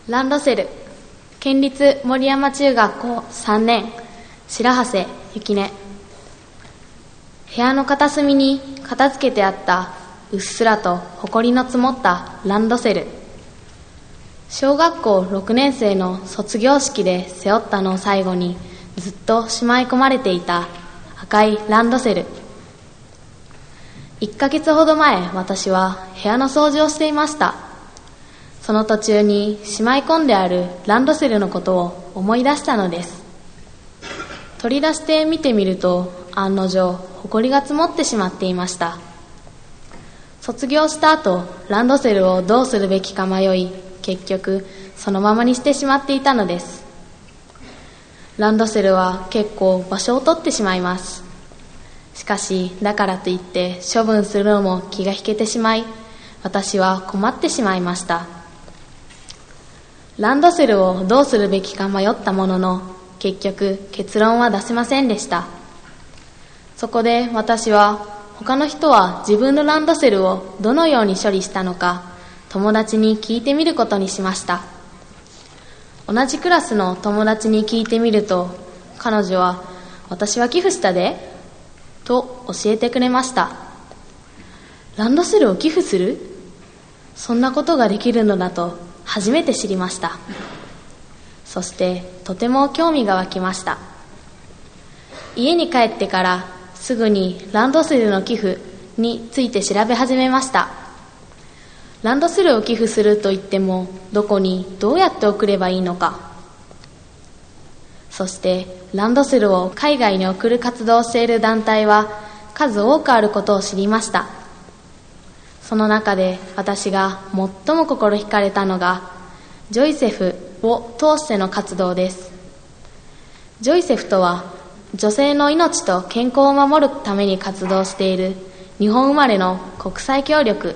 ランドセル、県立森山中学校3年、白長谷ゆきね。部屋の片隅に片付けてあったうっすらと埃の積もったランドセル。小学校6年生の卒業式で背負ったのを最後にずっとしまい込まれていた赤いランドセル。1ヶ月ほど前、私は部屋の掃除をしていました。その途中にしまい込んであるランドセルのことを思い出したのです。取り出して見てみると、案の定埃が積もってしまっていました。卒業した後、ランドセルをどうするべきか迷い、結局そのままにしてしまっていたのです。ランドセルは結構場所を取ってしまいます。しかし、だからといって処分するのも気が引けてしまい、私は困ってしまいました。ランドセルをどうするべきか迷ったものの、結局結論は出せませんでした。そこで私は、他の人は自分のランドセルをどのように処理したのか、友達に聞いてみることにしました。同じクラスの友達に聞いてみると、彼女は、私は寄付したで、と教えてくれました。ランドセルを寄付する？そんなことができるのだと初めて知りました。そしてとても興味が湧きました。家に帰ってからすぐにランドセルの寄付について調べ始めました。ランドセルを寄付すると言っても、どこにどうやって送ればいいのか。そしてランドセルを海外に送る活動をしている団体は数多くあることを知りました。その中で私が最も心惹かれたのがジョイセフを通しての活動です。ジョイセフとは女性の命と健康を守るために活動している日本生まれの国際協力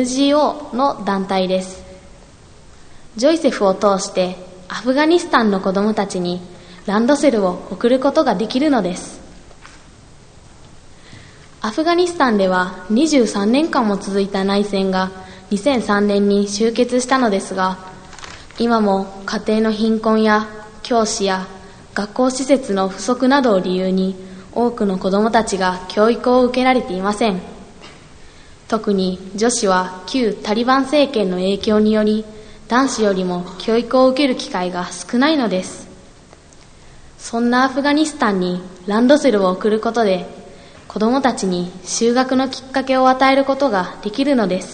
NGO の団体です。ジョイセフを通してアフガニスタンの子どもたちにランドセルを送ることができるのです。アフガニスタンでは23年間も続いた内戦が2003年に終結したのですが、今も家庭の貧困や教師や学校施設の不足などを理由に多くの子どもたちが教育を受けられていません。特に女子は旧タリバン政権の影響により男子よりも教育を受ける機会が少ないのです。そんなアフガニスタンにランドセルを送ることで子どもたちに就学のきっかけを与えることができるのです。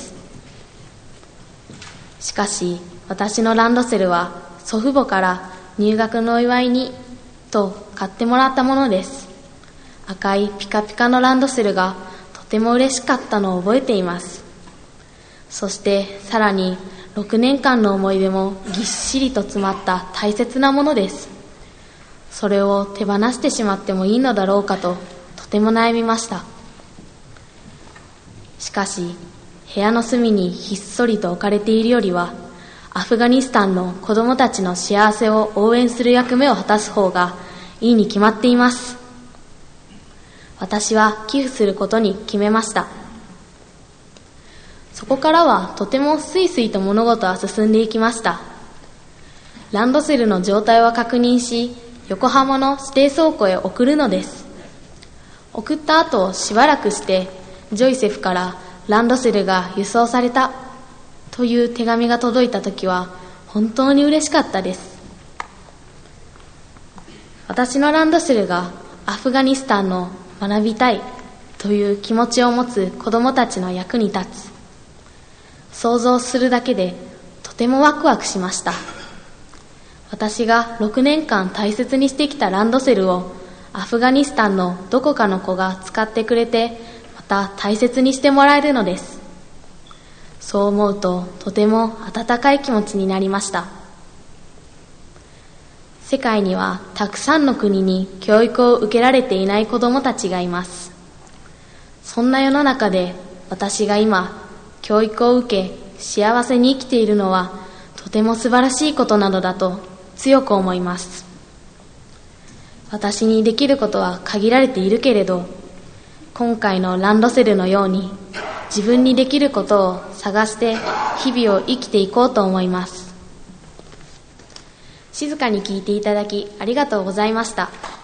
しかし私のランドセルは祖父母から入学のお祝いにと買ってもらったものです。赤いピカピカのランドセルがとても嬉しかったのを覚えています。そしてさらに6年間の思い出もぎっしりと詰まった大切なものです。それを手放してしまってもいいのだろうかととても悩みました。しかし部屋の隅にひっそりと置かれているよりは、アフガニスタンの子どもたちの幸せを応援する役目を果たす方がいいに決まっています。私は寄付することに決めました。そこからはとてもスイスイと物事は進んでいきました。ランドセルの状態を確認し、横浜の指定倉庫へ送るのです。送った後しばらくしてジョイセフからランドセルが輸送されたという手紙が届いたときは本当に嬉しかったです。私のランドセルがアフガニスタンの学びたいという気持ちを持つ子どもたちの役に立つ。想像するだけでとてもワクワクしました。私が6年間大切にしてきたランドセルをアフガニスタンのどこかの子が使ってくれて、また大切にしてもらえるのです。そう思うととても温かい気持ちになりました。世界にはたくさんの国に教育を受けられていない子どもたちがいます。そんな世の中で私が今教育を受け幸せに生きているのはとても素晴らしいことなのだと強く思います。私にできることは限られているけれど、今回のランドセルのように自分にできることを探して日々を生きていこうと思います。 静かに聞いていただきありがとうございました。